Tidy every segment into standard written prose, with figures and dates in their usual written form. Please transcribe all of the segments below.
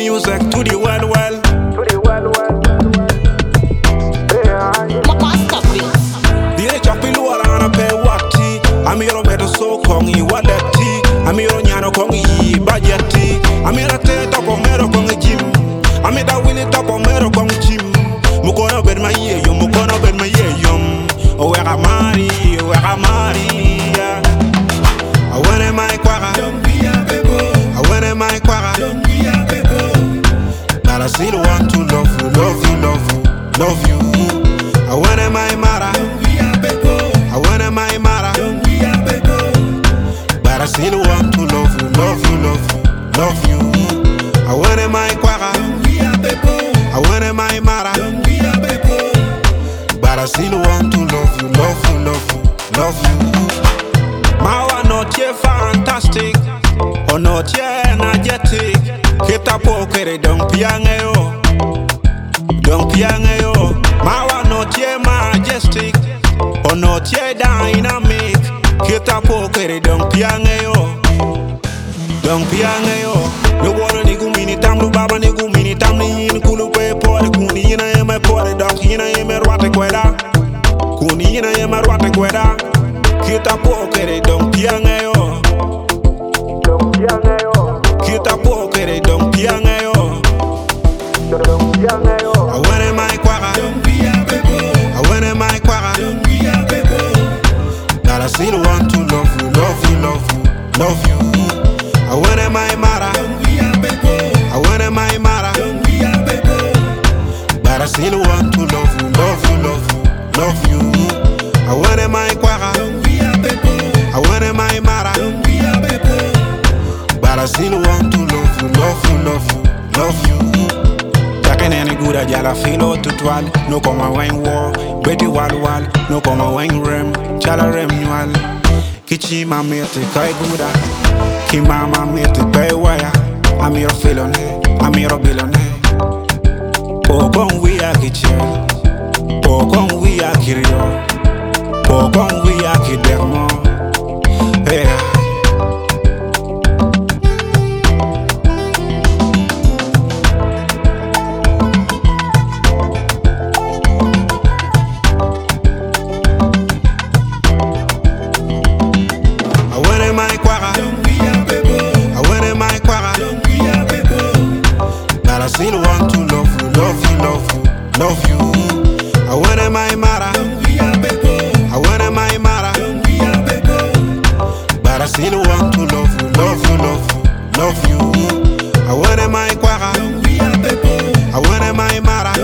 music to the well well. Masterpiece. Dire chopi luara na pe wati. Amiro meto so kongi wadati. Amiro nyano kongi bajeti. Amira te topo mero kongi jim. Amida wini topo mero kongi jim. Mukono ben ma ye yom, mukono ben ma ye yom. O wega mari, yeah. I wanna my quara, I wanna my quara. But I still want to love you, love you, love you, love you. I wanna my mara, I wanna my mara. But I still want to love you, love you, love you, love you. I wanna my quara, I wanna my mara. But I still want to love you, love you, love you, love you. Mawa not yet fantastic, or not yet energetic. Hit up okay, don't piano, don't piano. Mawa not yet majestic, or not yet dynamic. Hit up okay, don't piano, don't piano. No water nigu mini tam lu baba nigu mini tam ni in kulu pe pore kuni ina ema pore dog ina ema rwate kweda kuni ina ema rwate kweda kita pokere don piangayo kita pokere don piangayo I wanna my quara I wanna my quara but I still want to love you love you love you love you I wanna my mara I wanna my mara but I still want to love you love you love you love you I wanna my quara I wanna my mara but I still want to love you love you love you love you Jacken any good a jala filo tutual no koma wine war beti wal wal no koma wine rem chala rem nyal kichi mamete kai guda ki mama mete kai waya amiro filone amiro bilone pokon we a kiche pokon we a kirio pokon we a kidermo hey I still want to love you, love you, love you, love you. I wanna my mara, I wanna my mara. But I still want to love you, love you, love you, love you. I wanna my quara, I wanna my mara.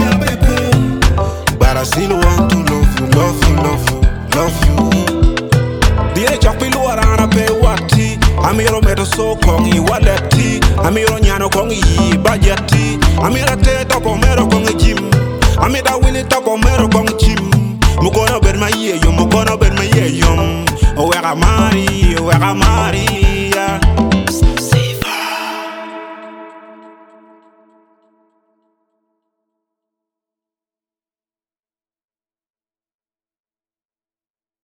But I still want to love you, love you, love you, love you. Dire chopi luara na pe wati. Amiro meto so kongi wadati. Amiro nyano kongi bajeti. Amira te topo mero kongi jim. Amida wini topo mero kongi jim. Mukono ben ma ye yom, mukono ben ma ye yom. O wega mari,